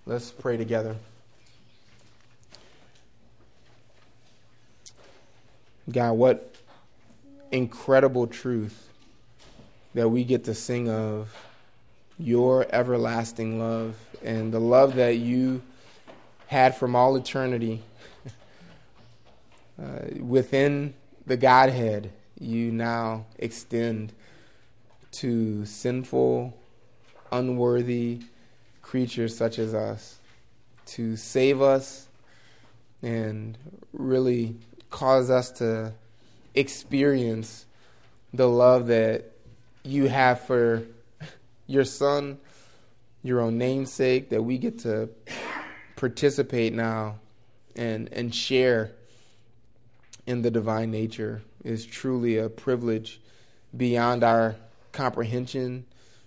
Let's pray together. God, what incredible truth that we get to sing of your everlasting love and the love that you had from all eternity within the Godhead. You now extend to sinful, unworthy creatures such as us to save us and really cause us to experience the love that you have for your Son, your own namesake, that we get to participate now and share in the divine nature is truly a privilege beyond our comprehension.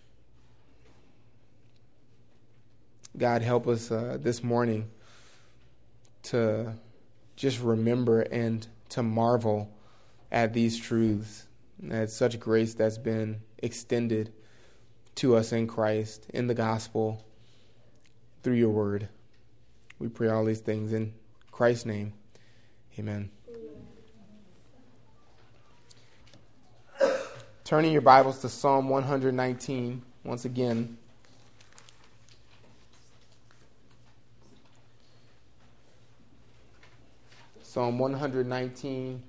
God, help us this morning to just remember and to marvel at these truths, at such grace that's been extended to us in Christ, in the gospel, through your word. We pray all these things in Christ's name. Amen. Turning your Bibles to Psalm 119 once again. Psalm 119,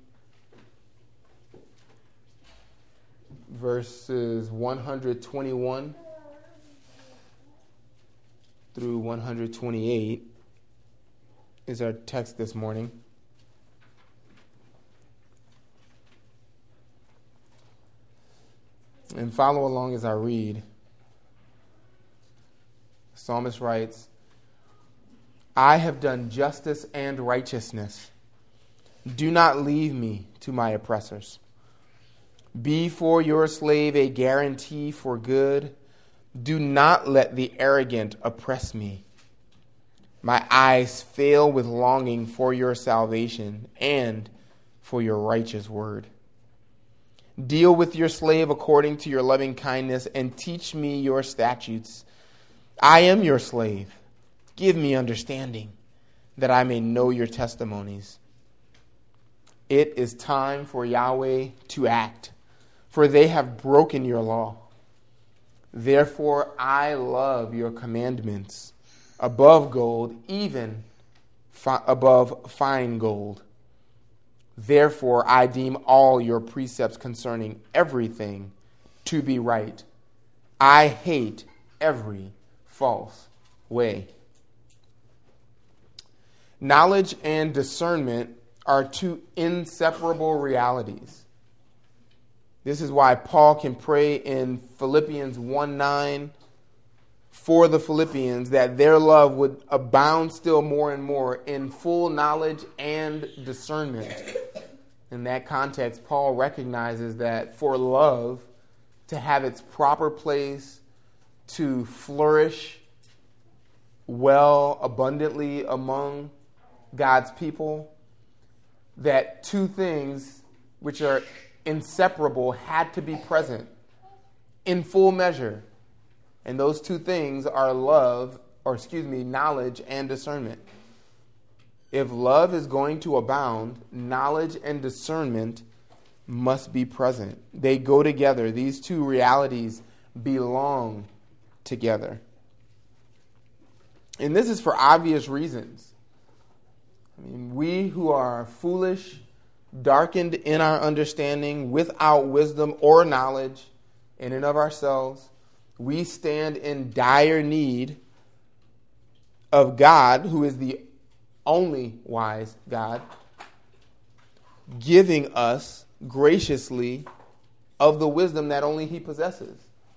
verses 121 through 128 is our text this morning. And follow along as I read. The psalmist writes, I have done justice and righteousness. Do not leave me to my oppressors. Be for your slave a guarantee for good. Do not let the arrogant oppress me. My eyes fail with longing for your salvation and for your righteous word. Deal with your slave according to your loving kindness and teach me your statutes. I am your slave. Give me understanding that I may know your testimonies. It is time for Yahweh to act, for they have broken your law. Therefore, I love your commandments above gold, even above fine gold. Therefore, I deem all your precepts concerning everything to be right. I hate every false way. Knowledge and discernment are two inseparable realities. This is why Paul can pray in Philippians 1:9 for the Philippians that their love would abound still more and more in full knowledge and discernment. In that context, Paul recognizes that for love to have its proper place, to flourish well, abundantly among God's people, that two things which are inseparable had to be present in full measure. And those two things are knowledge and discernment. If love is going to abound, knowledge and discernment must be present. They go together. These two realities belong together. And this is for obvious reasons. We who are foolish, darkened in our understanding, without wisdom or knowledge in and of ourselves, we stand in dire need of God, who is the only wise God, giving us graciously of the wisdom that only He possesses.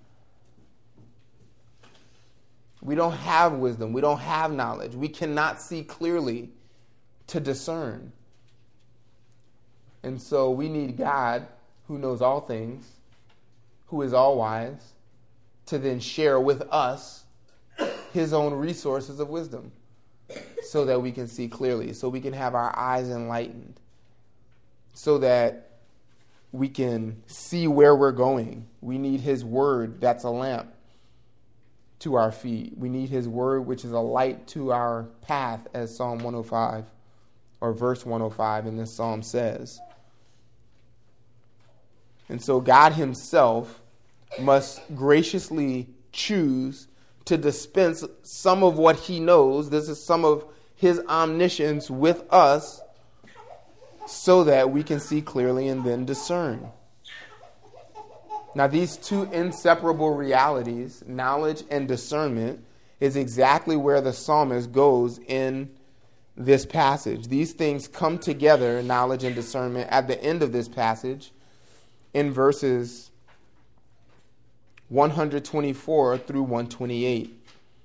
We don't have wisdom. We don't have knowledge. We cannot see clearly to discern. And so we need God, who knows all things, who is all wise, to then share with us His own resources of wisdom so that we can see clearly, so we can have our eyes enlightened, so that we can see where we're going. We need His word, that's a lamp, to our feet. We need his word, which is a light to our path, as Psalm 105 or verse 105 in this psalm says. And so God himself must graciously choose to dispense some of what he knows. This is some of his omniscience with us so that we can see clearly and then discern. Now, these two inseparable realities, knowledge and discernment, is exactly where the psalmist goes in this passage. These things come together, knowledge and discernment, at the end of this passage in verses 124 through 128.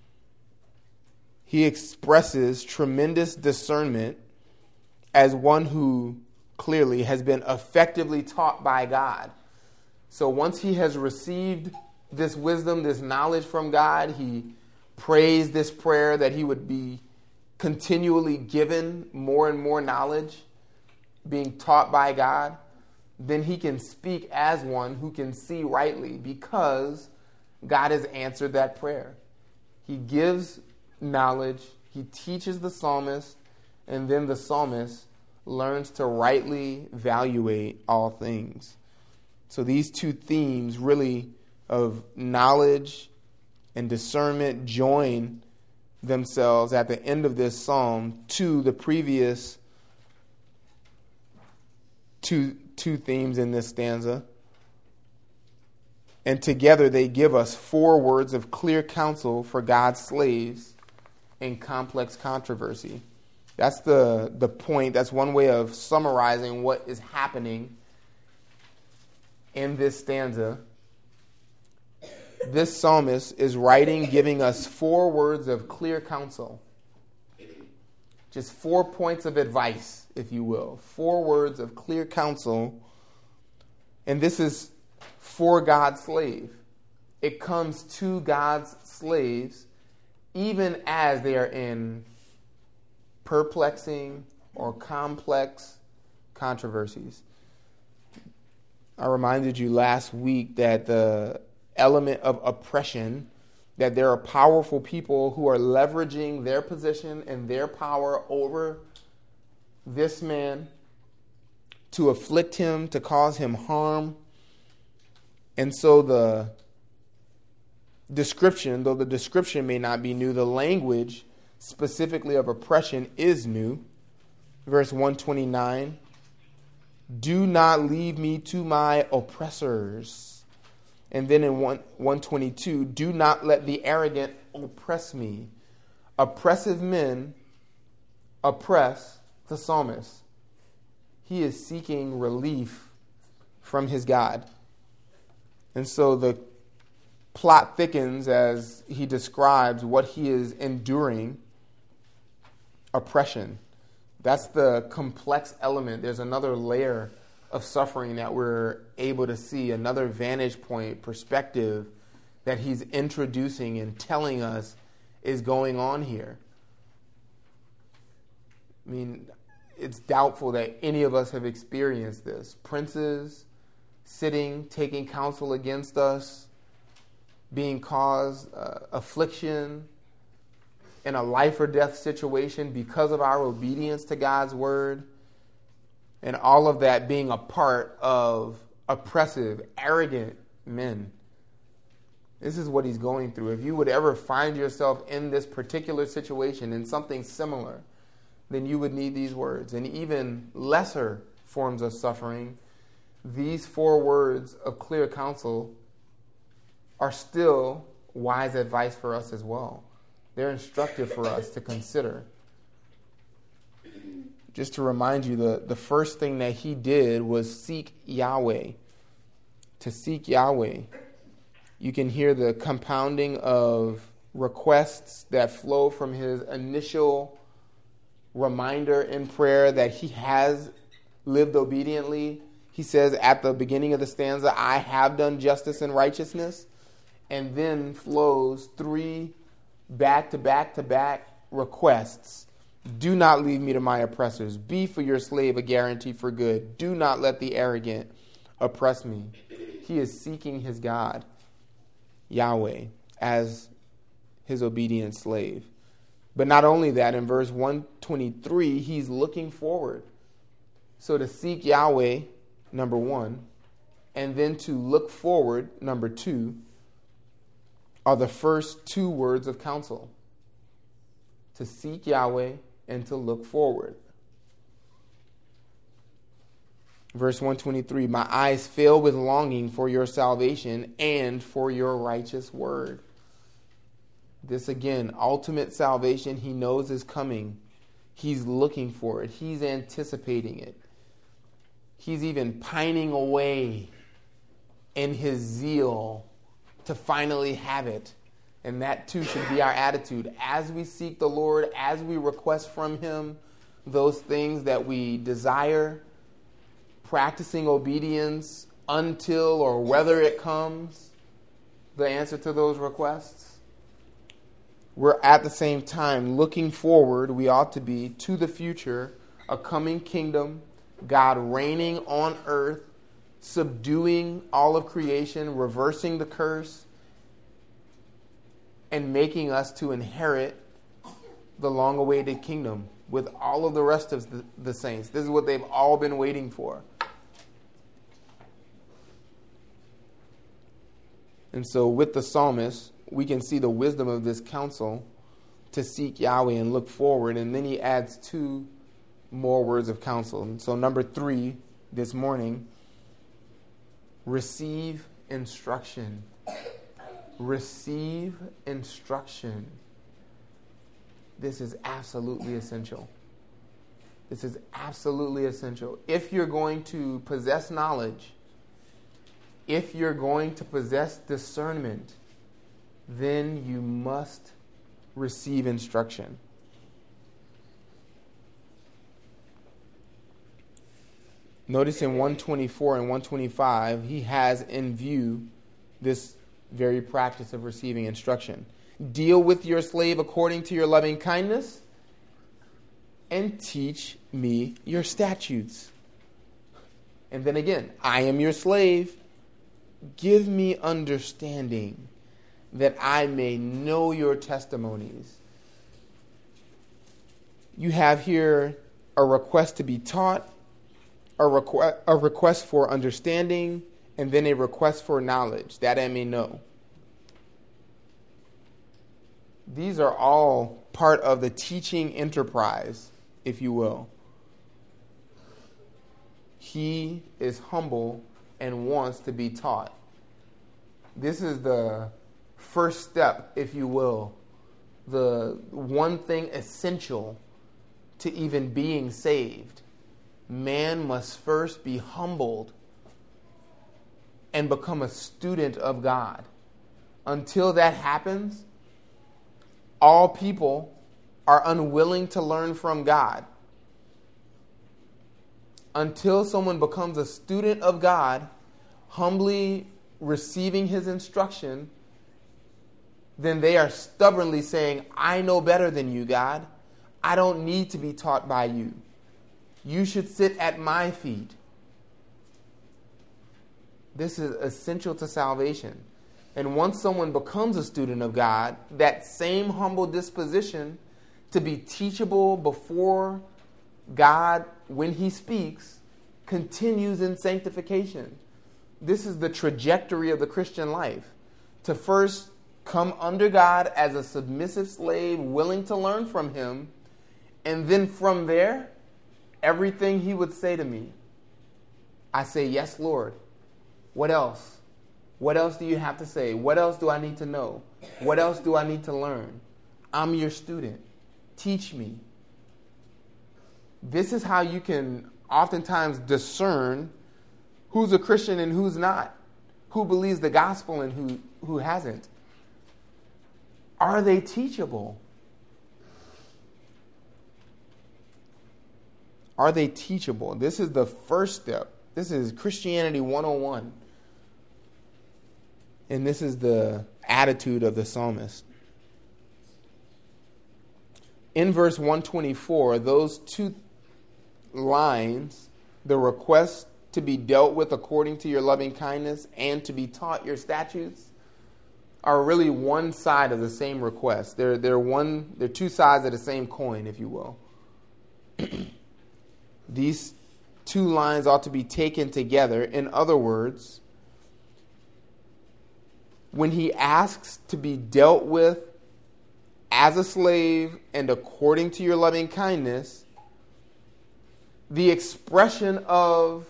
He expresses tremendous discernment as one who clearly has been effectively taught by God. So once he has received this wisdom, this knowledge from God, he prays this prayer that he would be continually given more and more knowledge, being taught by God. Then he can speak as one who can see rightly because God has answered that prayer. He gives knowledge, he teaches the psalmist, and then the psalmist learns to rightly evaluate all things. So these two themes really of knowledge and discernment join themselves at the end of this psalm to the previous two themes in this stanza. And together they give us 4 words of clear counsel for God's slaves in complex controversy. That's the point. That's one way of summarizing what is happening in this stanza. This psalmist is writing, giving us 4 words of clear counsel. Just 4 points of advice, if you will. 4 words of clear counsel. And this is for God's slave. It comes to God's slaves even as they are in perplexing or complex controversies. I reminded you last week that the element of oppression, that there are powerful people who are leveraging their position and their power over this man to afflict him, to cause him harm. And so the description, though the description may not be new, the language specifically of oppression is new. Verse 129, do not leave me to my oppressors. And then in 122, do not let the arrogant oppress me. Oppressive men oppress the psalmist. He is seeking relief from his God. And so the plot thickens as he describes what he is enduring, oppression. That's the complex element. There's another layer of suffering that we're able to see, another vantage point, perspective that he's introducing and telling us is going on here. I mean, it's doubtful that any of us have experienced this. Princes sitting, taking counsel against us, being caused affliction in a life or death situation because of our obedience to God's word, and all of that being a part of oppressive, arrogant men. This is what he's going through. If you would ever find yourself in this particular situation, in something similar, then you would need these words. And even lesser forms of suffering, these 4 words of clear counsel are still wise advice for us as well. They're instructive for us to consider. Just to remind you, the first thing that he did was seek Yahweh. To seek Yahweh. You can hear the compounding of requests that flow from his initial reminder in prayer that he has lived obediently. He says at the beginning of the stanza, I have done justice and righteousness. And then flows 3 back-to-back-to-back requests. Do not leave me to my oppressors. Be for your slave a guarantee for good. Do not let the arrogant oppress me. He is seeking his God, Yahweh, as his obedient slave. But not only that, in verse 123, he's looking forward. So to seek Yahweh, number one, and then to look forward, number two, are the first two words of counsel. To seek Yahweh and to look forward. Verse 123, my eyes fill with longing for your salvation and for your righteous word. This again, ultimate salvation he knows is coming. He's looking for it. He's anticipating it. He's even pining away in his zeal to finally have it. And that too should be our attitude. As we seek the Lord, as we request from him those things that we desire, practicing obedience until or whether it comes, the answer to those requests, we're at the same time looking forward, we ought to be, to the future, a coming kingdom, God reigning on earth, subduing all of creation, reversing the curse, and making us to inherit the long-awaited kingdom with all of the rest of the saints. This is what they've all been waiting for. And so with the psalmist, we can see the wisdom of this counsel to seek Yahweh and look forward. And then he adds two more words of counsel. And so number 3 this morning, receive instruction. Receive instruction. This is absolutely essential. This is absolutely essential. If you're going to possess knowledge, if you're going to possess discernment, then you must receive instruction. Notice in 124 and 125, he has in view this very practice of receiving instruction. Deal with your slave according to your loving kindness, and teach me your statutes. And then again, I am your slave. Give me understanding that I may know your testimonies. You have here a request to be taught, a request for understanding, and then a request for knowledge, that I may know. These are all part of the teaching enterprise, if you will. He is humble and wants to be taught. This is the first step, if you will, the one thing essential to even being saved. Man must first be humbled and become a student of God. Until that happens, all people are unwilling to learn from God. Until someone becomes a student of God, humbly receiving his instruction, then they are stubbornly saying, I know better than you, God. I don't need to be taught by you. You should sit at my feet. This is essential to salvation. And once someone becomes a student of God, that same humble disposition to be teachable before God when he speaks continues in sanctification. This is the trajectory of the Christian life. To first come under God as a submissive slave, willing to learn from him, and then from there, everything he would say to me, I say, yes, Lord. What else? What else do you have to say? What else do I need to know? What else do I need to learn? I'm your student. Teach me. This is how you can oftentimes discern who's a Christian and who's not, who believes the gospel and who hasn't. Are they teachable? Are they teachable? This is the first step. This is Christianity 101. And this is the attitude of the psalmist. In verse 124, those two lines, the request to be dealt with according to your loving kindness and to be taught your statutes, are really one side of the same request. They're two sides of the same coin, if you will. These two lines ought to be taken together. In other words, when he asks to be dealt with as a slave and according to your loving kindness, the expression of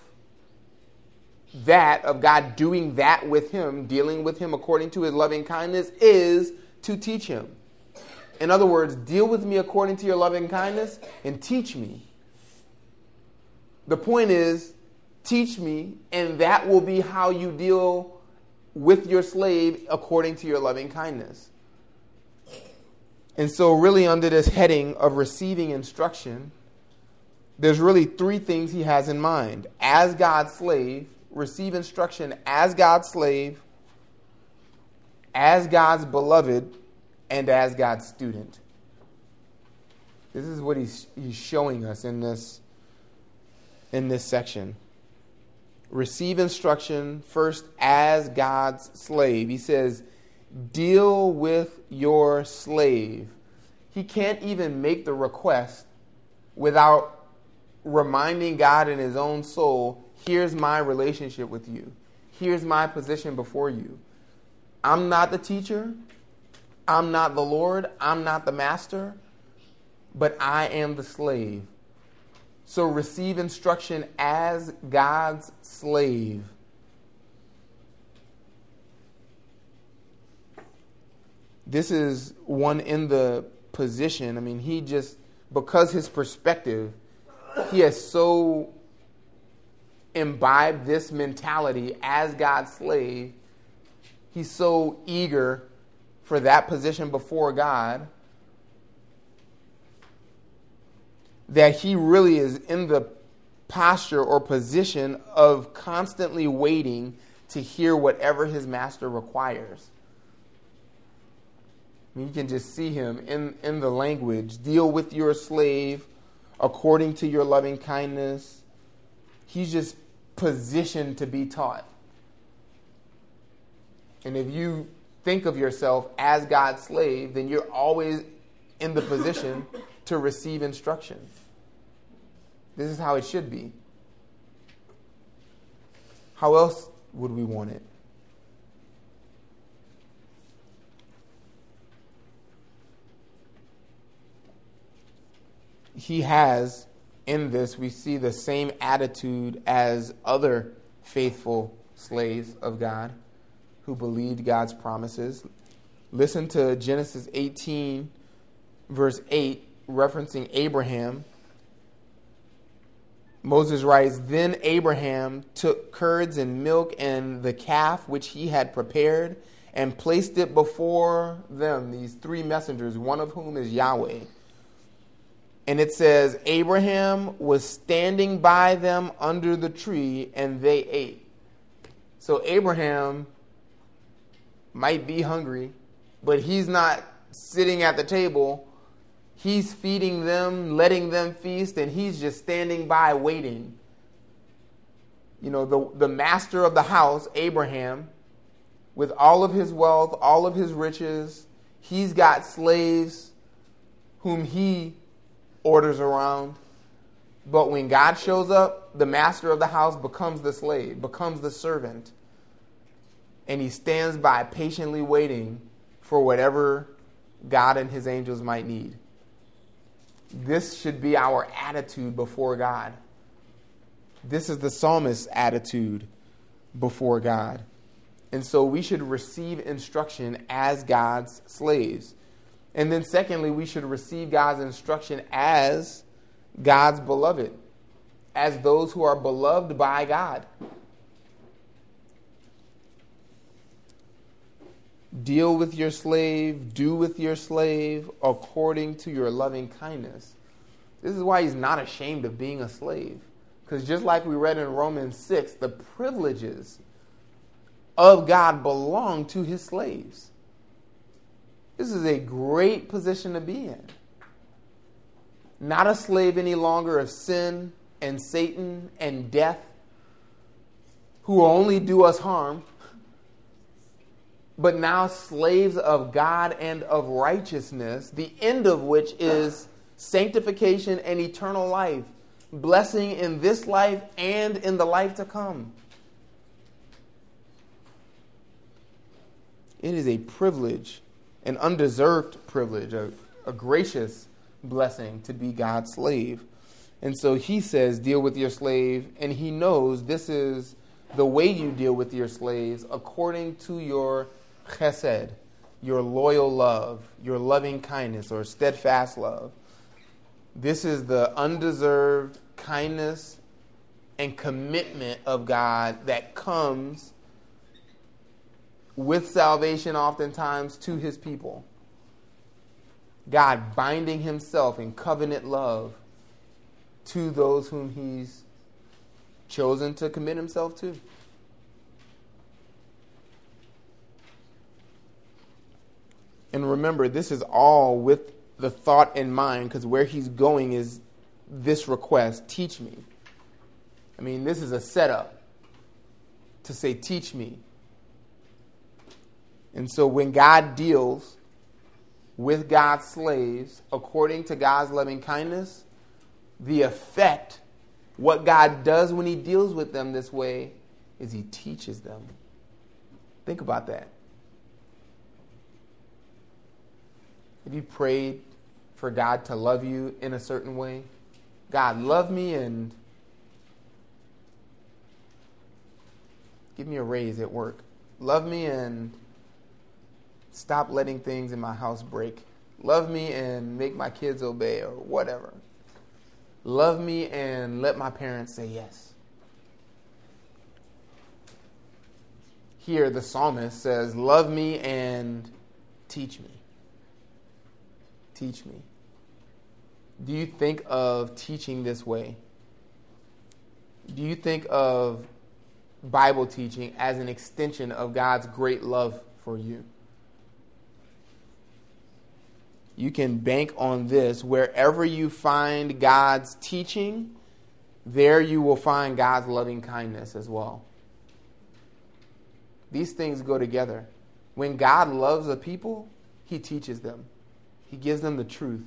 that, of God doing that with him, dealing with him according to his loving kindness, is to teach him. In other words, deal with me according to your loving kindness and teach me. The point is, teach me, and that will be how you deal with your slave according to your loving kindness. And so really under this heading of receiving instruction, there's really three things he has in mind. As God's slave, receive instruction as God's slave, as God's beloved, and as God's student. This is what he's showing us in this section. Receive instruction first as God's slave. He says, deal with your slave. He can't even make the request without reminding God in his own soul, here's my relationship with you. Here's my position before you. I'm not the teacher. I'm not the Lord. I'm not the master. But I am the slave. So receive instruction as God's slave. This is one in the position. I mean, because his perspective, he has so imbibed this mentality as God's slave. He's so eager for that position before God that he really is in the posture or position of constantly waiting to hear whatever his master requires. I mean, you can just see him in the language. Deal with your slave according to your loving kindness. He's just positioned to be taught. And if you think of yourself as God's slave, then you're always in the position to receive instruction. This is how it should be. How else would we want it? He has, in this, we see the same attitude as other faithful slaves of God who believed God's promises. Listen to Genesis 18, verse 8, referencing Abraham. Moses writes, "Then Abraham took curds and milk and the calf which he had prepared and placed it before them," these three messengers, one of whom is Yahweh. And it says, Abraham was standing by them under the tree, and they ate. So Abraham might be hungry, but he's not sitting at the table. He's feeding them, letting them feast, and he's just standing by waiting. You know, the master of the house, Abraham, with all of his wealth, all of his riches, he's got slaves whom he orders around. But when God shows up, the master of the house becomes the slave, becomes the servant. And he stands by patiently waiting for whatever God and his angels might need. This should be our attitude before God. This is the psalmist's attitude before God. And so we should receive instruction as God's slaves. And then secondly, we should receive God's instruction as God's beloved, as those who are beloved by God. Deal with your slave, do with your slave according to your loving kindness. This is why he's not ashamed of being a slave. Because just like we read in Romans 6, the privileges of God belong to his slaves. This is a great position to be in. Not a slave any longer of sin and Satan and death, who will only do us harm, but now slaves of God and of righteousness, the end of which is sanctification and eternal life, blessing in this life and in the life to come. It is a privilege, an undeserved privilege, a gracious blessing to be God's slave. And so he says, deal with your slave, and he knows this is the way you deal with your slaves according to your chesed, your loyal love, your loving kindness or steadfast love. This is the undeserved kindness and commitment of God that comes with salvation oftentimes to his people. God binding himself in covenant love to those whom he's chosen to commit himself to. And remember, this is all with the thought in mind, because where he's going is this request, teach me. I mean, this is a setup to say, teach me. And so when God deals with God's slaves according to God's loving kindness, the effect, what God does when he deals with them this way, is he teaches them. Think about that. Have you prayed for God to love you in a certain way? God, love me and give me a raise at work. Love me and stop letting things in my house break. Love me and make my kids obey, or whatever. Love me and let my parents say yes. Here the psalmist says, love me and teach me. Teach me. Do you think of teaching this way? Do you think of Bible teaching as an extension of God's great love for you? You can bank on this. Wherever you find God's teaching, there you will find God's loving kindness as well. These things go together. When God loves a people, he teaches them. He gives them the truth.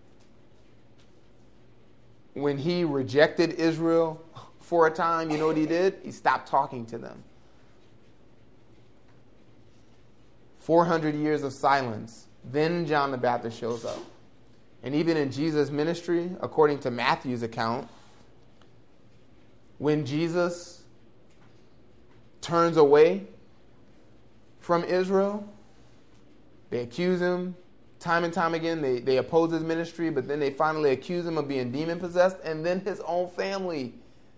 When he rejected Israel for a time, you know what he did? He stopped talking to them. 400 years of silence. Then John the Baptist shows up. And even in Jesus' ministry, according to Matthew's account, when Jesus turns away from Israel, they accuse him time and time again. They oppose his ministry, but then they finally accuse him of being demon-possessed. And then his own family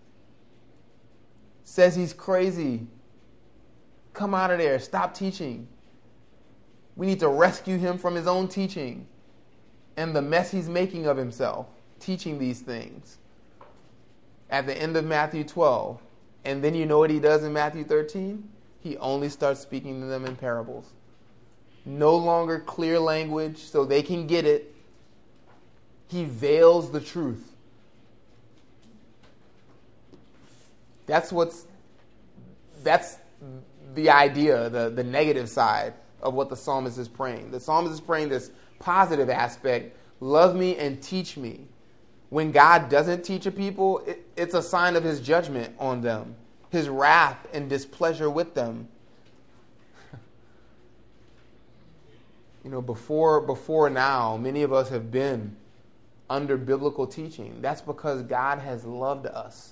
says he's crazy. Come out of there. Stop teaching. We need to rescue him from his own teaching and the mess he's making of himself, teaching these things. At the end of Matthew 12, and then you know what he does in Matthew 13? He only starts speaking to them in parables. No longer clear language so they can get it. He veils the truth. That's the idea, the negative side of what the psalmist is praying. The psalmist is praying this positive aspect, love me and teach me. When God doesn't teach a people, it's a sign of his judgment on them, his wrath and displeasure with them. You know, before now, many of us have been under biblical teaching. That's because God has loved us.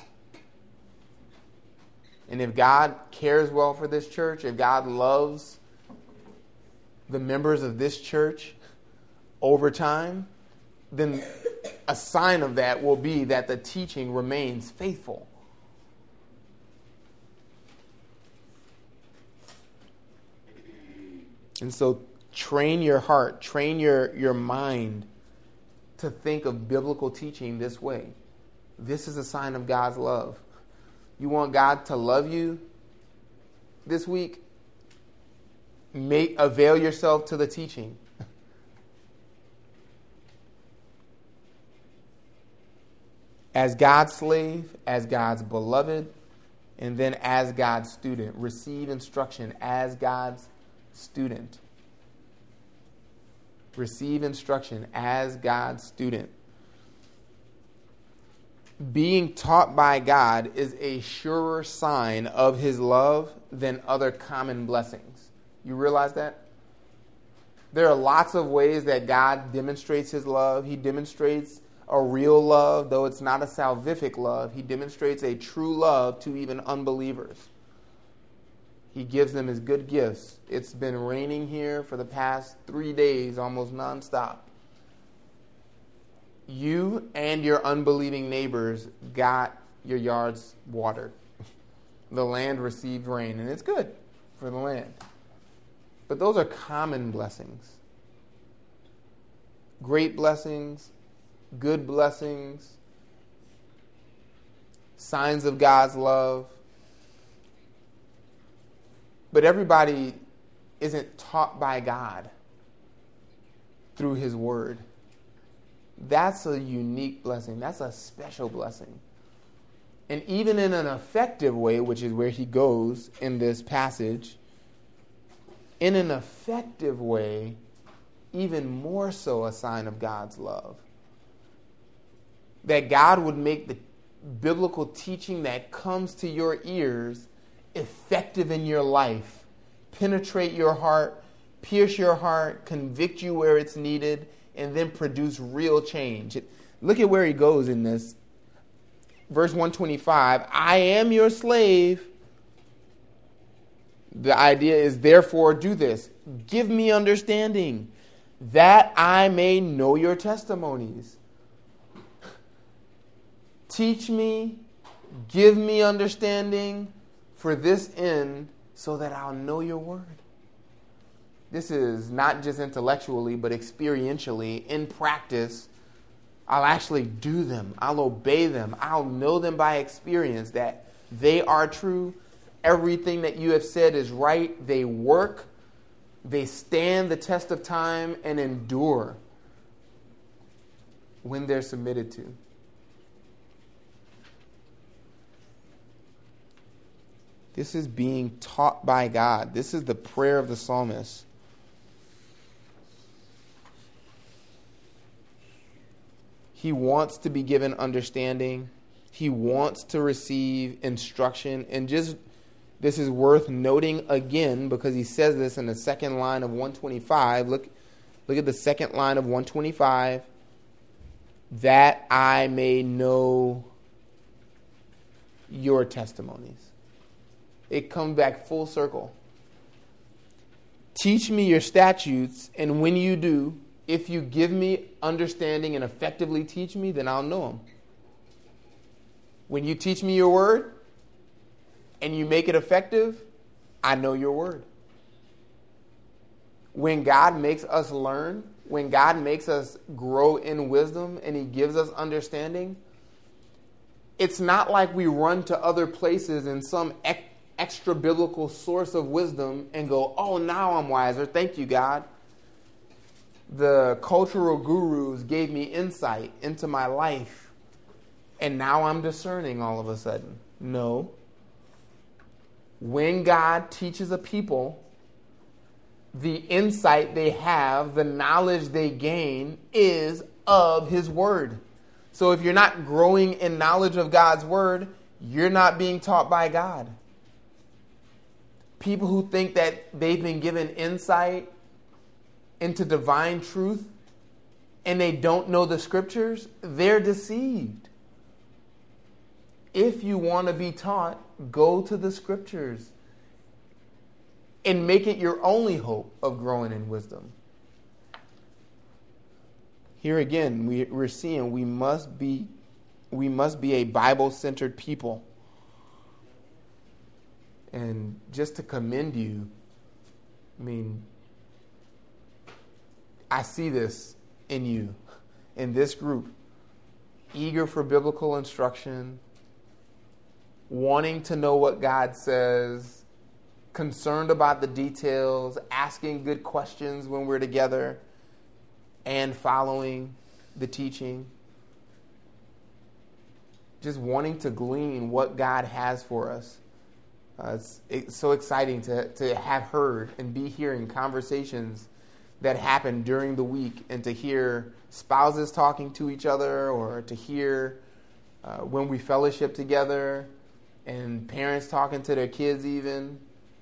And if God cares well for this church, if God loves the members of this church over time, then a sign of that will be that the teaching remains faithful. And so train your heart, train your mind to think of biblical teaching this way. This is a sign of God's love. You want God to love you this week? Avail yourself to the teaching. As God's slave, as God's beloved, and then as God's student. Receive instruction as God's student. Receive instruction as God's student. Being taught by God is a surer sign of his love than other common blessings. You realize that? There are lots of ways that God demonstrates his love. He demonstrates a real love, though it's not a salvific love. He demonstrates a true love to even unbelievers. He gives them his good gifts. It's been raining here for the past 3 days, almost nonstop. You and your unbelieving neighbors got your yards watered. The land received rain, and it's good for the land. But those are common blessings. Great blessings, good blessings, signs of God's love. But everybody isn't taught by God through his word. That's a unique blessing. That's a special blessing. And even in an effective way, which is where he goes in this passage, in an effective way, even more so a sign of God's love. That God would make the biblical teaching that comes to your ears effective in your life, penetrate your heart, pierce your heart, convict you where it's needed, and then produce real change. Look at where he goes in this. Verse 125, I am your slave. The idea is, therefore, do this. Give me understanding, that I may know your testimonies. Teach me, give me understanding for this end, so that I'll know your word. This is not just intellectually, but experientially, in practice. I'll actually do them. I'll obey them. I'll know them by experience, that they are true. Everything that you have said is right. They work. They stand the test of time and endure when they're submitted to. This is being taught by God. This is the prayer of the psalmist. He wants to be given understanding. He wants to receive instruction. And just this is worth noting again, because he says this in the second line of 125. Look at the second line of 125. That I may know your testimonies. It comes back full circle. Teach me your statutes, and when you do, if you give me understanding and effectively teach me, then I'll know them. When you teach me your word and you make it effective, I know your word. When God makes us learn, when God makes us grow in wisdom and he gives us understanding, it's not like we run to other places in some extra biblical source of wisdom and go, oh, now I'm wiser. Thank you, God. The cultural gurus gave me insight into my life, and now I'm discerning all of a sudden. No. When God teaches a people, the insight they have, the knowledge they gain is of his word. So if you're not growing in knowledge of God's word, you're not being taught by God. People who think that they've been given insight into divine truth and they don't know the scriptures, they're deceived. If you want to be taught, go to the scriptures and make it your only hope of growing in wisdom. Here again, we're seeing we must be a Bible-centered people. And just to commend you, I see this in you, in this group, eager for biblical instruction, wanting to know what God says, concerned about the details, asking good questions when we're together, and following the teaching. Just wanting to glean what God has for us. It's so exciting to have heard and be hearing conversations that happen during the week, and to hear spouses talking to each other, or to hear when we fellowship together, and parents talking to their kids even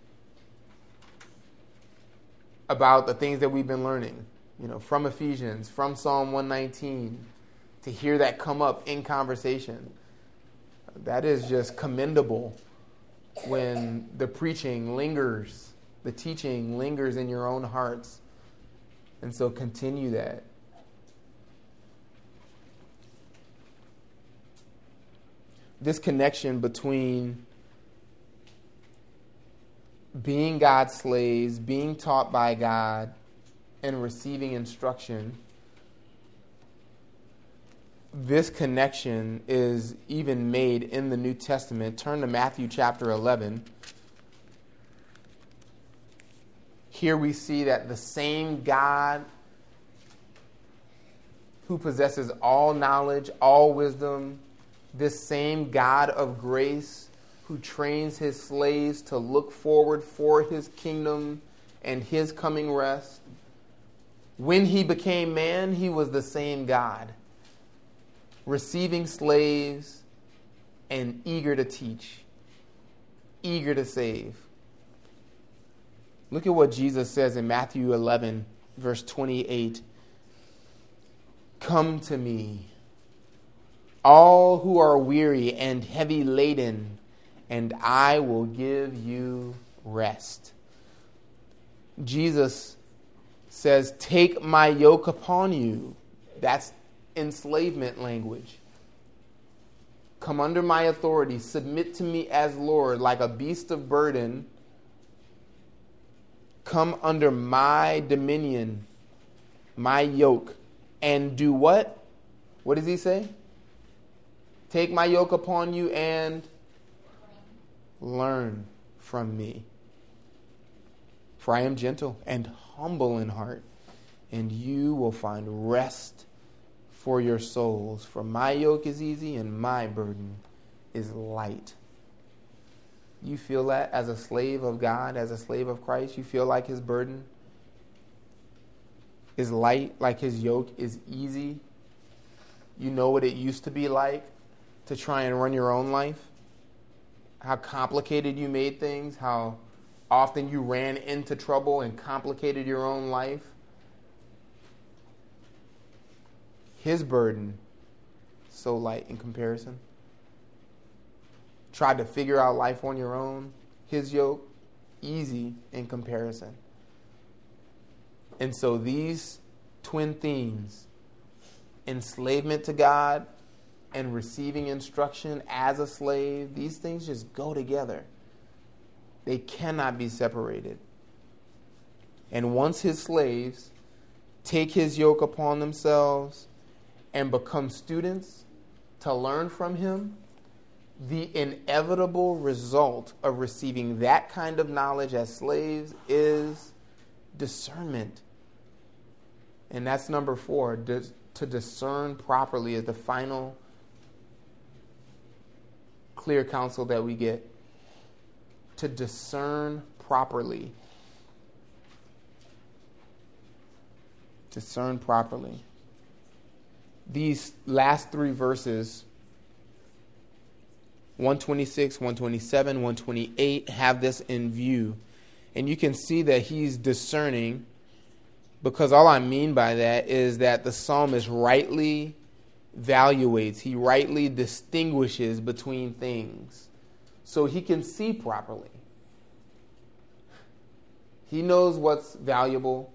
about the things that we've been learning, from Ephesians, from Psalm 119, to hear that come up in conversation. That is just commendable when the preaching lingers, the teaching lingers in your own hearts. And so continue that. This connection between being God's slaves, being taught by God, and receiving instruction, this connection is even made in the New Testament. Turn to Matthew chapter 11. Here we see that the same God who possesses all knowledge, all wisdom, this same God of grace who trains his slaves to look forward for his kingdom and his coming rest, when he became man, he was the same God, receiving slaves and eager to teach, eager to save. Look at what Jesus says in Matthew 11, verse 28. Come to me, all who are weary and heavy laden, and I will give you rest. Jesus says, take my yoke upon you. That's enslavement language. Come under my authority. Submit to me as Lord, like a beast of burden. Come under my dominion, my yoke, and do what? What does he say? Take my yoke upon you and learn from me. For I am gentle and humble in heart, and you will find rest for your souls. For my yoke is easy and my burden is light. You feel that as a slave of God, as a slave of Christ? You feel like his burden is light, like his yoke is easy? You know what it used to be like to try and run your own life? How complicated you made things, how often you ran into trouble and complicated your own life. His burden, so light in comparison. Tried to figure out life on your own. His yoke, easy in comparison. And so these twin themes, enslavement to God and receiving instruction as a slave, these things just go together. They cannot be separated. And once his slaves take his yoke upon themselves and become students to learn from him, the inevitable result of receiving that kind of knowledge as slaves is discernment. And that's number 4. To discern properly is the final clear counsel that we get. To discern properly. Discern properly. These last 3 verses, 126, 127, 128, have this in view. And you can see that he's discerning, because all I mean by that is that the psalmist rightly evaluates, he rightly distinguishes between things so he can see properly. He knows what's valuable.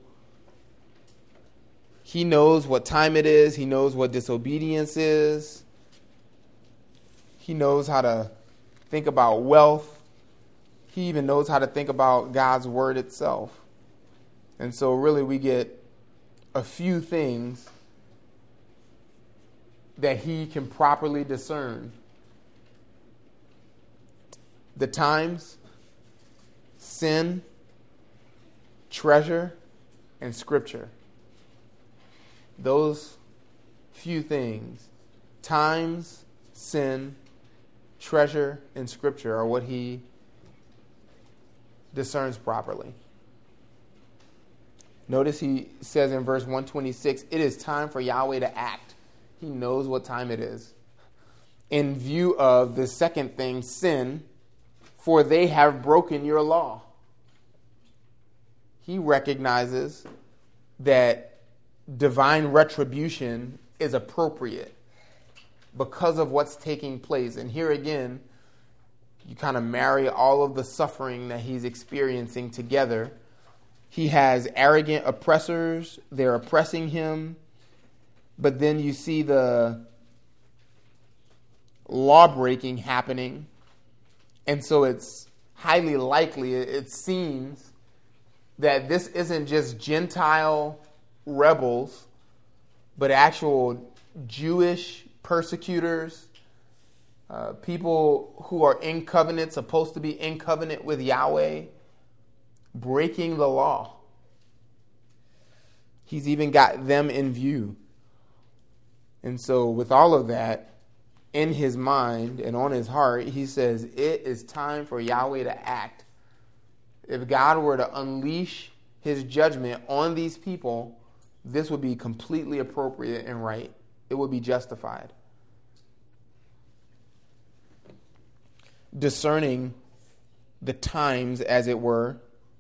He knows what time it is. He knows what disobedience is. He knows how to think about wealth. He even knows how to think about God's word itself. And so really we get a few things that he can properly discern. The times, sin, treasure, and scripture. Those few things, times, sin, treasure, and scripture, are what he discerns properly. Notice he says in verse 126, it is time for Yahweh to act. He knows what time it is. In view of the second thing, sin, for they have broken your law. He recognizes that divine retribution is appropriate because of what's taking place. And here again, you kind of marry all of the suffering that he's experiencing together. He has arrogant oppressors. They're oppressing him. But then you see the law breaking happening. And so it's highly likely, it seems, that this isn't just Gentile rebels, but actual Jewish persecutors, people who are in covenant, supposed to be in covenant with Yahweh, breaking the law. He's even got them in view. And so with all of that in his mind and on his heart, he says, it is time for Yahweh to act. If God were to unleash his judgment on these people, this would be completely appropriate and right. It would be justified. Discerning the times, as it were,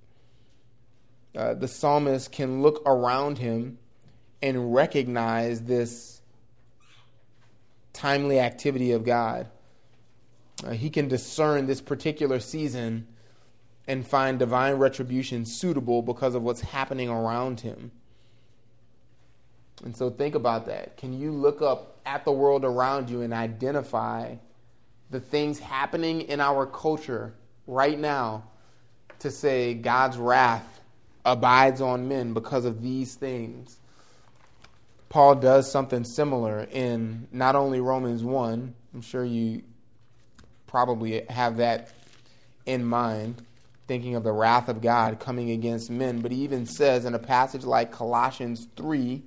the psalmist can look around him and recognize this timely activity of God. He can discern this particular season and find divine retribution suitable because of what's happening around him. And so think about that. Can you look up at the world around you and identify the things happening in our culture right now to say God's wrath abides on men because of these things? Paul does something similar in not only Romans 1, I'm sure you probably have that in mind, thinking of the wrath of God coming against men, but he even says in a passage like Colossians 3,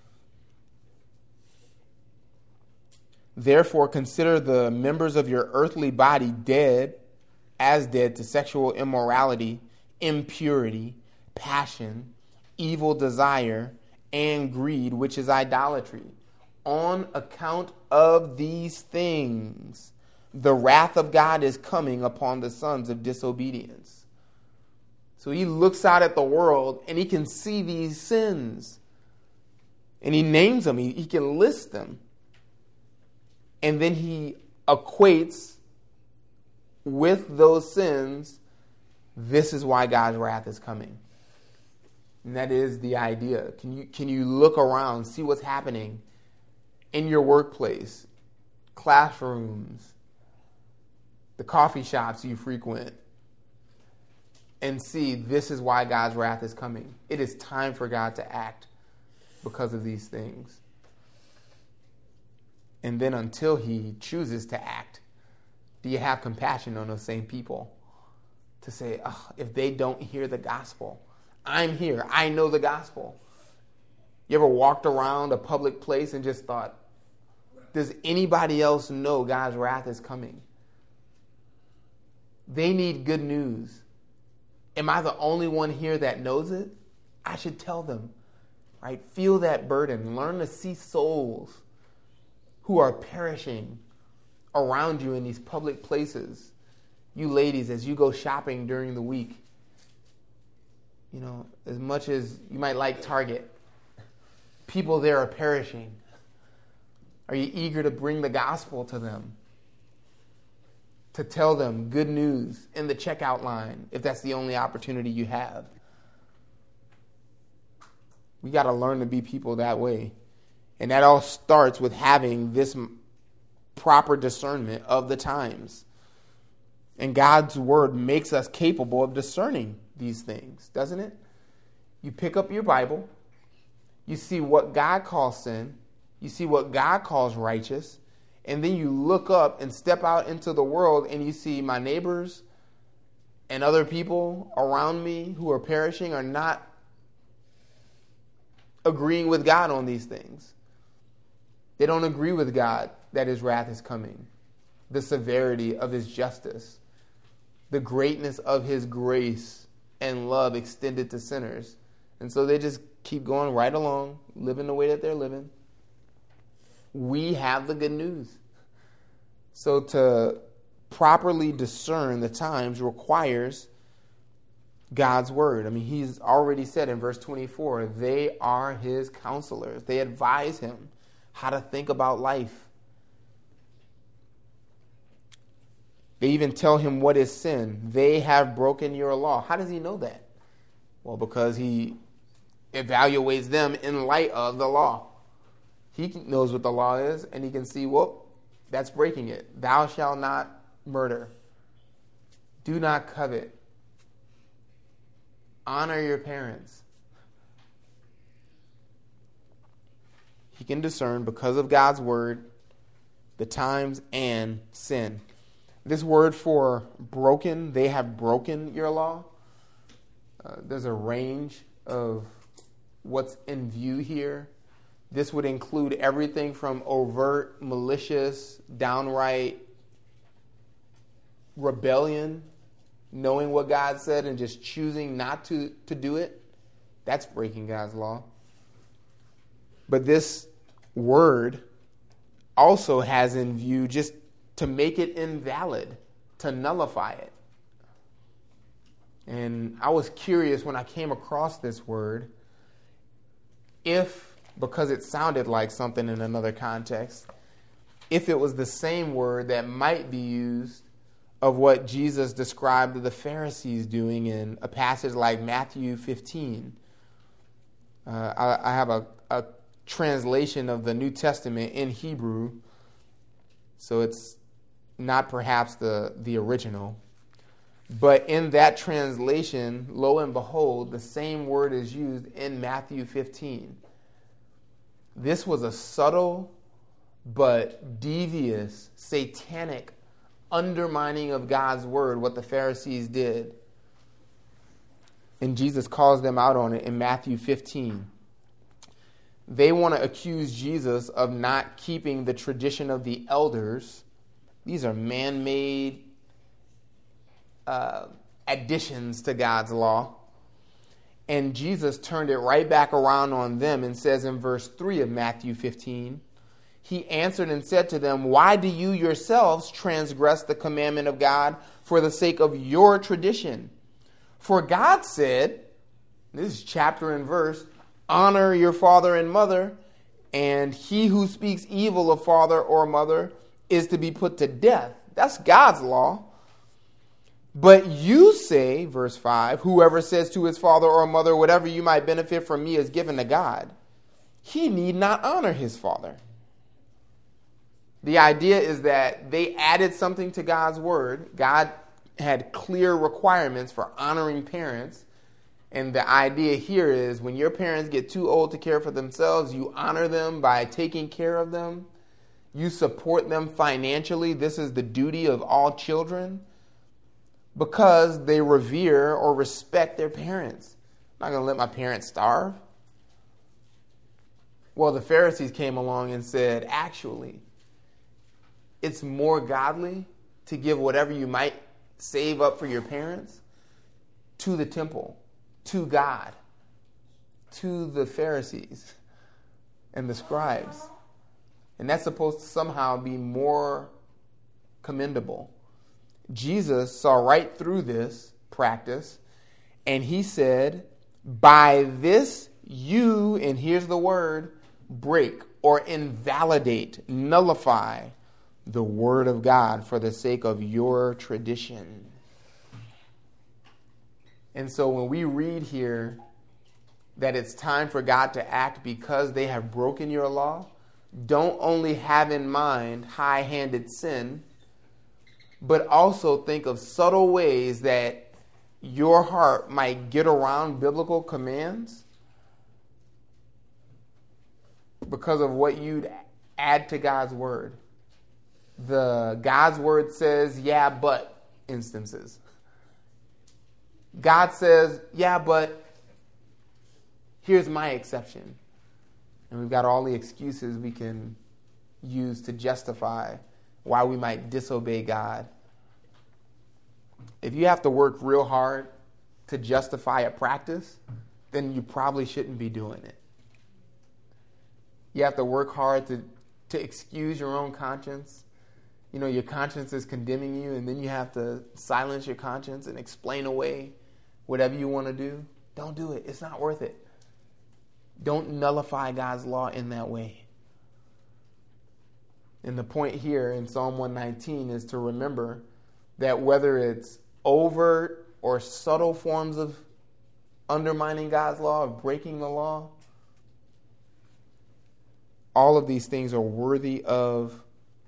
therefore consider the members of your earthly body dead to sexual immorality, impurity, passion, evil desire, and greed, which is idolatry. On account of these things, the wrath of God is coming upon the sons of disobedience. So he looks out at the world and he can see these sins. And he names them. He can list them. And then he equates with those sins, this is why God's wrath is coming. And that is the idea. Can you look around, see what's happening in your workplace, classrooms, the coffee shops you frequent, and see this is why God's wrath is coming. It is time for God to act because of these things. And then until he chooses to act, do you have compassion on those same people to say, if they don't hear the gospel, I'm here. I know the gospel. You ever walked around a public place and just thought, does anybody else know God's wrath is coming? They need good news. Am I the only one here that knows it? I should tell them, right? Feel that burden. Learn to see souls who are perishing around you in these public places. You ladies, as you go shopping during the week, as much as you might like Target, people there are perishing. Are you eager to bring the gospel to them? To tell them good news in the checkout line, if that's the only opportunity you have? We got to learn to be people that way. And that all starts with having this proper discernment of the times. And God's word makes us capable of discerning these things, doesn't it? You pick up your Bible, you see what God calls sin, you see what God calls righteous, and then you look up and step out into the world and you see my neighbors and other people around me who are perishing are not agreeing with God on these things. They don't agree with God that his wrath is coming, the severity of his justice, the greatness of his grace and love extended to sinners. And so they just keep going right along, living the way that they're living. We have the good news. So to properly discern the times requires God's word. I mean, he's already said in verse 24, they are his counselors. They advise him how to think about life. They even tell him what is sin. They have broken your law. How does he know that? Well, because he evaluates them in light of the law. He knows what the law is, and he can see, well, that's breaking it. Thou shalt not murder. Do not covet. Honor your parents. He can discern, because of God's word, the times and sin. This word for broken, they have broken your law. There's a range of what's in view here. This would include everything from overt, malicious, downright rebellion, knowing what God said and just choosing not to do it. That's breaking God's law. But this word also has in view just to make it invalid, to nullify it. And I was curious when I came across this word if, because it sounded like something in another context, if it was the same word that might be used of what Jesus described the Pharisees doing in a passage like Matthew 15. I have a translation of the New Testament in Hebrew, so it's not perhaps the original. But in that translation, lo and behold, the same word is used in Matthew 15. This was a subtle but devious, satanic undermining of God's word, what the Pharisees did. And Jesus calls them out on it in Matthew 15. They want to accuse Jesus of not keeping the tradition of the elders. These are man-made additions to God's law. And Jesus turned it right back around on them and says in verse 3 of Matthew 15, he answered and said to them, why do you yourselves transgress the commandment of God for the sake of your tradition? For God said, this is chapter and verse, honor your father and mother, and he who speaks evil of father or mother is to be put to death. That's God's law. But you say, verse 5, whoever says to his father or mother, whatever you might benefit from me is given to God, he need not honor his father. The idea is that they added something to God's word. God had clear requirements for honoring parents. And the idea here is when your parents get too old to care for themselves, you honor them by taking care of them. You support them financially. This is the duty of all children because they revere or respect their parents. I'm not going to let my parents starve. Well, the Pharisees came along and said, actually, it's more godly to give whatever you might save up for your parents to the temple, to God, to the Pharisees and the scribes. And that's supposed to somehow be more commendable. Jesus saw right through this practice, and he said, by this you, and here's the word, break or invalidate, nullify the word of God for the sake of your tradition. And so when we read here that it's time for God to act because they have broken your law, don't only have in mind high-handed sin, but also think of subtle ways that your heart might get around biblical commands because of what you'd add to God's word. The God's word says, yeah, but instances. God says, yeah, but here's my exception. And we've got all the excuses we can use to justify why we might disobey God. If you have to work real hard to justify a practice, then you probably shouldn't be doing it. You have to work hard to excuse your own conscience. Your conscience is condemning you, and then you have to silence your conscience and explain away whatever you want to do. Don't do it. It's not worth it. Don't nullify God's law in that way. And the point here in Psalm 119 is to remember that whether it's overt or subtle forms of undermining God's law, of breaking the law, all of these things are worthy of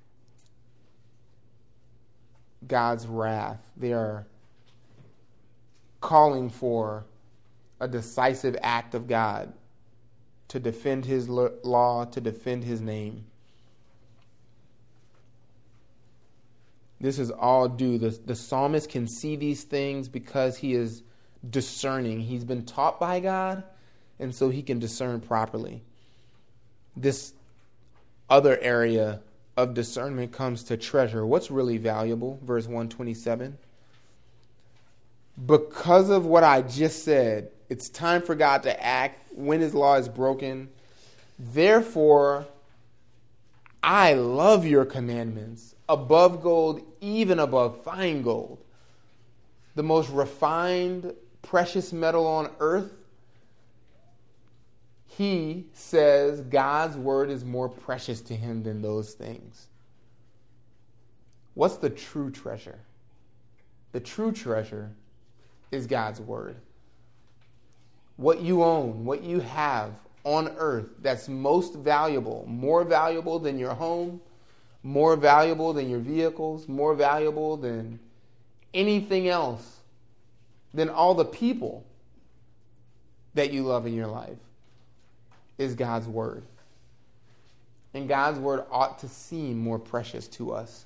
God's wrath. They are calling for a decisive act of God to defend his law, to defend his name. This is all due. The psalmist can see these things because he is discerning. He's been taught by God, and so he can discern properly. This other area of discernment comes to treasure. What's really valuable? Verse 127. Because of what I just said, it's time for God to act when his law is broken. Therefore, I love your commandments above gold, even above fine gold. The most refined, precious metal on earth. He says God's word is more precious to him than those things. What's the true treasure? The true treasure is God's word. What you own, what you have on earth that's most valuable, more valuable than your home, more valuable than your vehicles, more valuable than anything else, than all the people that you love in your life, is God's word. And God's word ought to seem more precious to us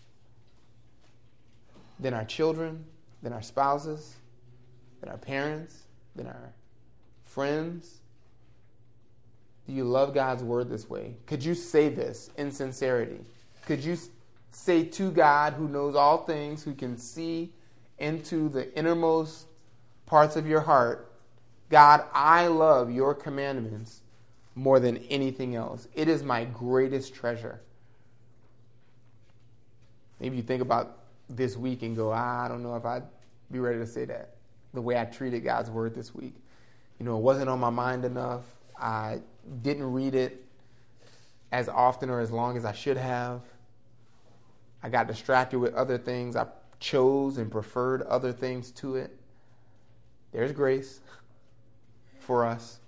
than our children, than our spouses, than our parents, than our friends. Do you love God's word this way? Could you say this in sincerity? Could you say to God, who knows all things, who can see into the innermost parts of your heart, God, I love your commandments more than anything else. It is my greatest treasure. Maybe you think about this week and go, I don't know if I'd be ready to say that. The way I treated God's word this week. It wasn't on my mind enough. I didn't read it as often or as long as I should have. I got distracted with other things. I chose and preferred other things to it. There's grace for us.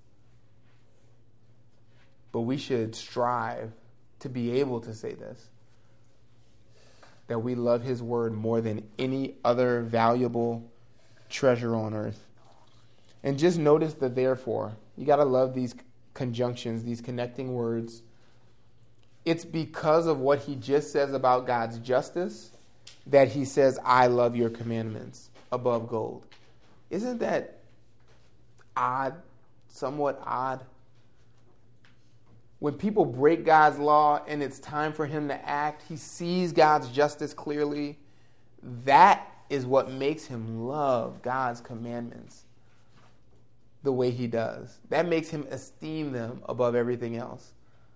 But we should strive to be able to say this, that we love his word more than any other valuable treasure on earth. And just notice the therefore. You got to love these conjunctions, these connecting words. It's because of what he just says about God's justice that he says, I love your commandments above gold. Isn't that odd? Somewhat odd? When people break God's law and it's time for him to act, he sees God's justice clearly. That is what makes him love God's commandments the way he does. That makes him esteem them above everything else.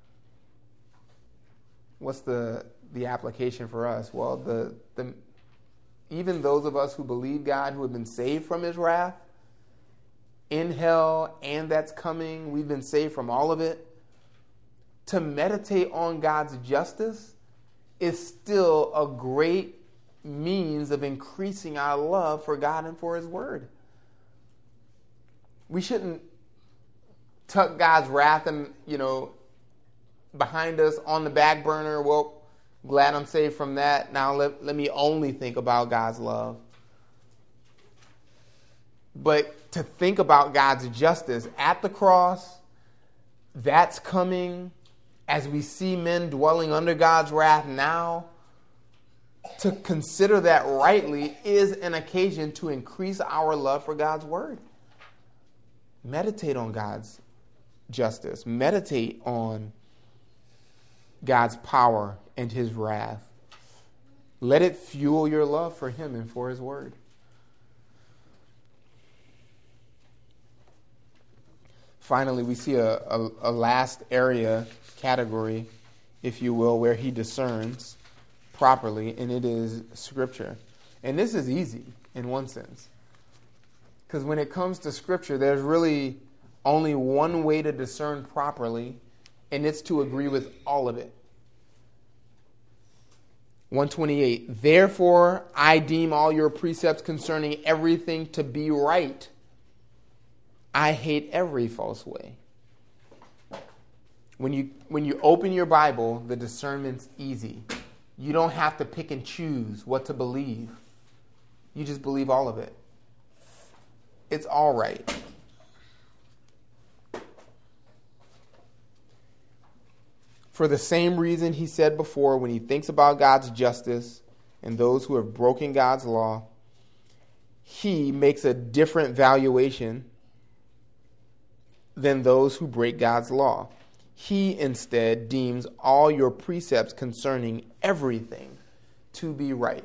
What's the application for us? Well, even those of us who believe God, who have been saved from his wrath, in hell, and that's coming, we've been saved from all of it. To meditate on God's justice is still a great means of increasing our love for God and for his word. We shouldn't tuck God's wrath and, behind us on the back burner. Well, glad I'm saved from that. Now let me only think about God's love. But to think about God's justice at the cross, that's coming as we see men dwelling under God's wrath now. To consider that rightly is an occasion to increase our love for God's word. Meditate on God's justice. Meditate on God's power and his wrath. Let it fuel your love for him and for his word. finally, we see a last area, category, if you will, where he discerns properly, and it is Scripture. And this is easy in one sense. Because when it comes to Scripture, there's really only one way to discern properly, and it's to agree with all of it. 128, therefore I deem all your precepts concerning everything to be right. I hate every false way. When you open your Bible, the discernment's easy. You don't have to pick and choose what to believe. You just believe all of it. It's all right. For the same reason he said before, when he thinks about God's justice and those who have broken God's law, he makes a different valuation than those who break God's law. He instead deems all your precepts concerning everything to be right.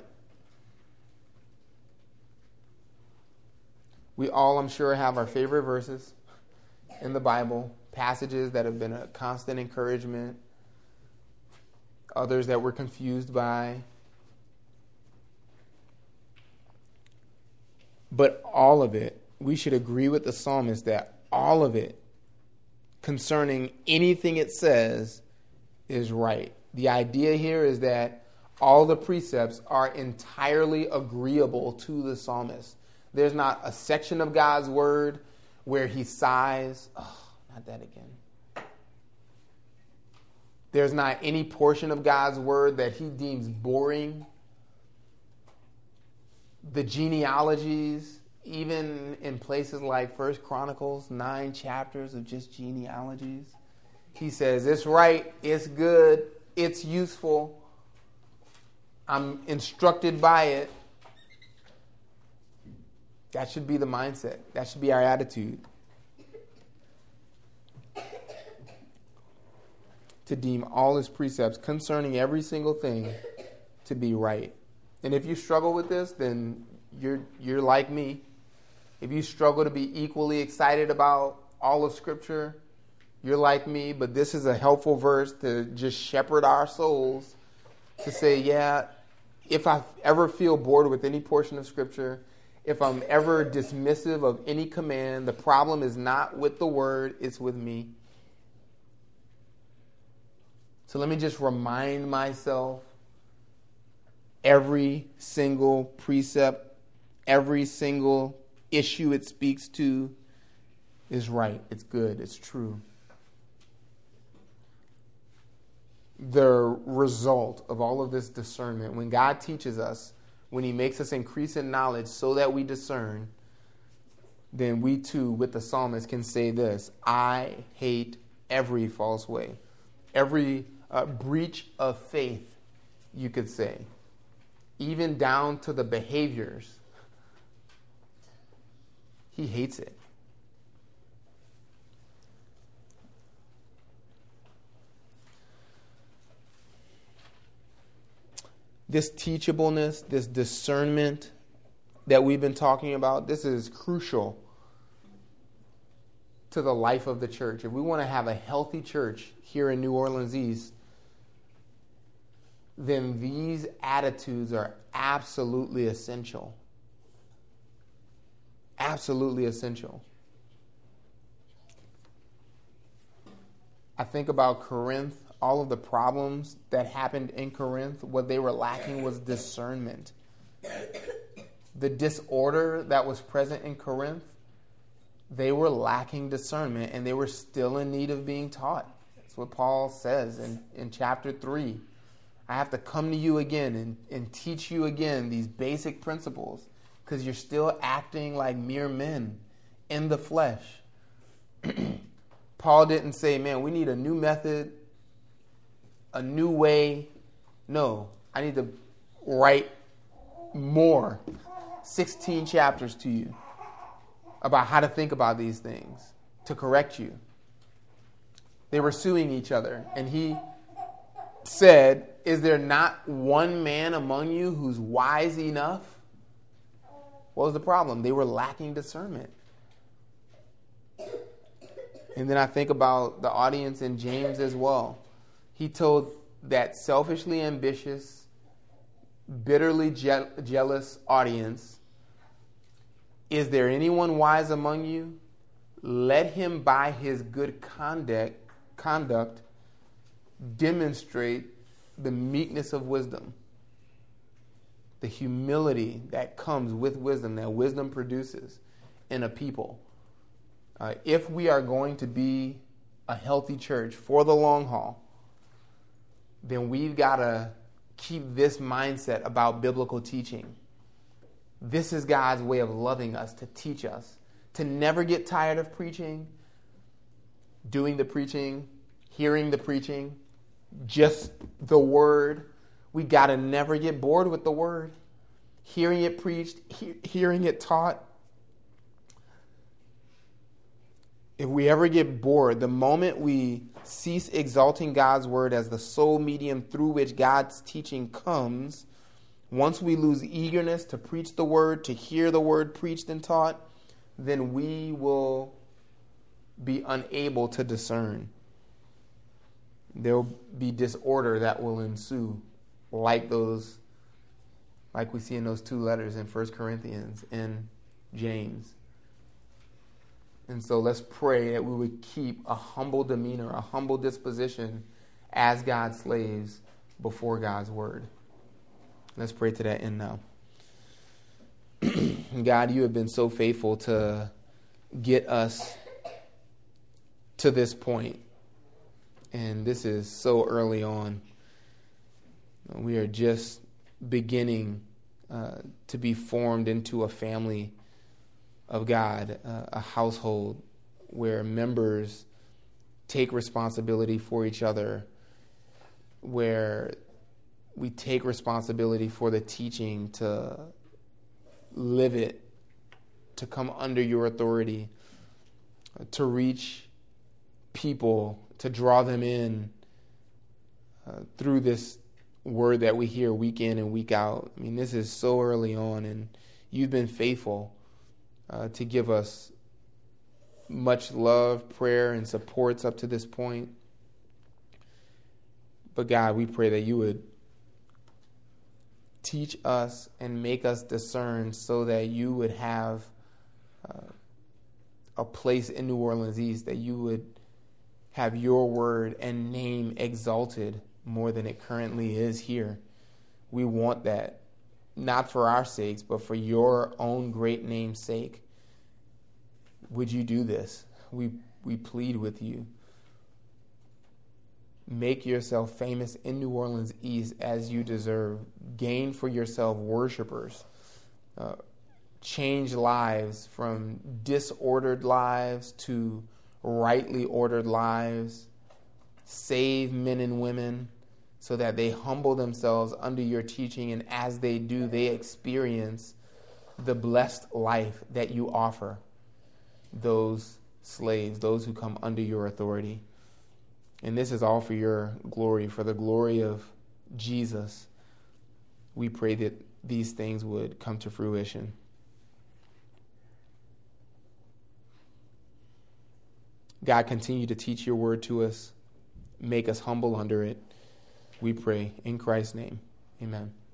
We all, I'm sure, have our favorite verses in the Bible, passages that have been a constant encouragement, others that we're confused by. But all of it, we should agree with the psalmist that all of it, concerning anything it says, is right. The idea here is that all the precepts are entirely agreeable to the psalmist. There's not a section of God's word where he sighs, oh, not that again. There's not any portion of God's word that he deems boring. The genealogies, even in places like 1 Chronicles, 9 chapters of just genealogies. He says, it's right, it's good, it's useful. I'm instructed by it. That should be the mindset. That should be our attitude. To deem all his precepts concerning every single thing to be right. And if you struggle with this, then you're like me. If you struggle to be equally excited about all of Scripture, you're like me. But this is a helpful verse to just shepherd our souls to say, yeah, if I ever feel bored with any portion of Scripture, if I'm ever dismissive of any command, the problem is not with the word, it's with me. So let me just remind myself, every single precept, every single issue it speaks to is right, it's good, it's true. The result of all of this discernment, when God teaches us, when he makes us increase in knowledge so that we discern, then we too, with the psalmist, can say this: I hate every false way. Every breach of faith, you could say. Even down to the behaviors. He hates it. This teachableness, this discernment that we've been talking about, this is crucial to the life of the church. If we want to have a healthy church here in New Orleans East, then these attitudes are absolutely essential. Absolutely essential. I think about Corinth, all of the problems that happened in Corinth. What they were lacking was discernment. The disorder that was present in Corinth, they were lacking discernment, and they were still in need of being taught. That's what Paul says in chapter 3. I have to come to you again and teach you again these basic principles because you're still acting like mere men in the flesh. Paul didn't say, man, we need a new method, a new way. No, I need to write more, 16 chapters to you about how to think about these things to correct you. They were suing each other, and he said, is there not one man among you who's wise enough? What was the problem? They were lacking discernment. And then I think about the audience in James as well. He told that selfishly ambitious, bitterly jealous audience, is there anyone wise among you? Let him by his good conduct demonstrate the meekness of wisdom, the humility that comes with wisdom, that wisdom produces in a people. If we are going to be a healthy church for the long haul, then we've got to keep this mindset about biblical teaching. This is God's way of loving us, to teach us, to never get tired of preaching, doing the preaching, hearing the preaching, just the word. We got to never get bored with the word, hearing it preached, hearing it taught. If we ever get bored, the moment we cease exalting God's word as the sole medium through which God's teaching comes, once we lose eagerness to preach the word, to hear the word preached and taught, then we will be unable to discern. There will be disorder that will ensue, like we see in those two letters in 1 Corinthians and James. And so let's pray that we would keep a humble demeanor, a humble disposition as God's slaves before God's word. Let's pray to that end now. God, you have been so faithful to get us to this point. And this is so early on. We are just beginning to be formed into a family of God, a household where members take responsibility for each other, where we take responsibility for the teaching, to live it, to come under your authority, to reach people, to draw them in through this word that we hear week in and week out. I mean, this is so early on, and you've been faithful to give us much love, prayer, and supports up to this point. But God, we pray that you would teach us and make us discern so that you would have a place in New Orleans East, that you would have your word and name exalted more than it currently is here. We want that, not for our sakes, but for your own great name's sake. Would you do this? We plead with you. Make yourself famous in New Orleans East as you deserve. Gain for yourself worshipers. Change lives from disordered lives to rightly ordered lives. Save men and women so that they humble themselves under your teaching, and as they do, they experience the blessed life that you offer those slaves, those who come under your authority. And this is all for your glory, for the glory of Jesus. We pray that these things would come to fruition. God, continue to teach your word to us. Make us humble under it. We pray in Christ's name. Amen.